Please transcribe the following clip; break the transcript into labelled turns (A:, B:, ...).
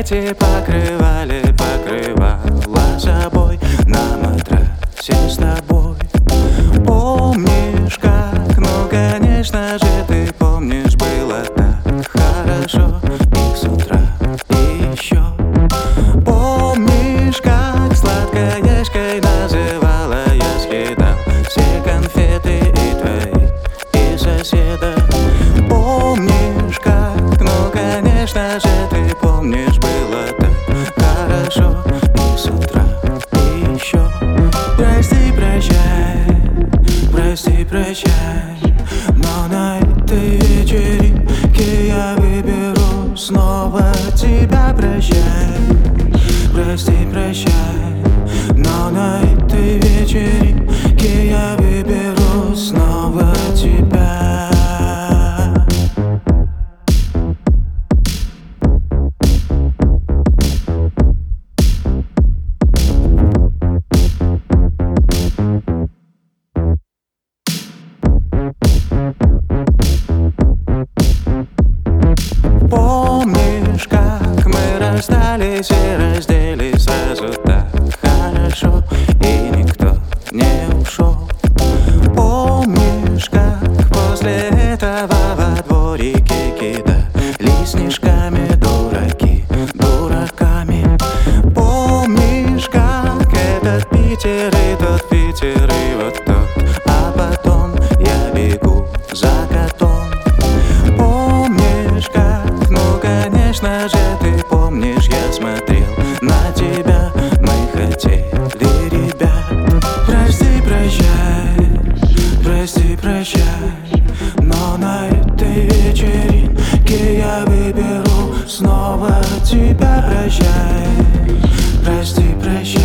A: эти покрывала собой на матрасе с тобой. Помнишь как? Ну конечно же ты помнишь, было так хорошо. И с утра еще помнишь как сладкоежкой называла я, съедал все конфеты и твои, и соседа. Помнишь как? Ну конечно же ты помнишь, было так хорошо. И с утра еще прости, прощай, прости, прощай, но на этой вечеринке я выберу снова тебя. Прощай, прости, прощай, но на этой вечеринке я выберу снова тебя. Помнишь, как мы расстались и разделись сразу так хорошо, и никто не ушел? Помнишь, как после этого во дворике кидали снежками дураки дураками? Помнишь, как этот Питер и тот Питер и вот тот, а потом я бегу за котом? Помнишь как? Ну конечно же ты помнишь, я смотрел на тебя, мы хотели ребят. Прости, прощай, прости, прощай, но на этой вечеринке я выберу снова тебя. Прощай, прости, прощай.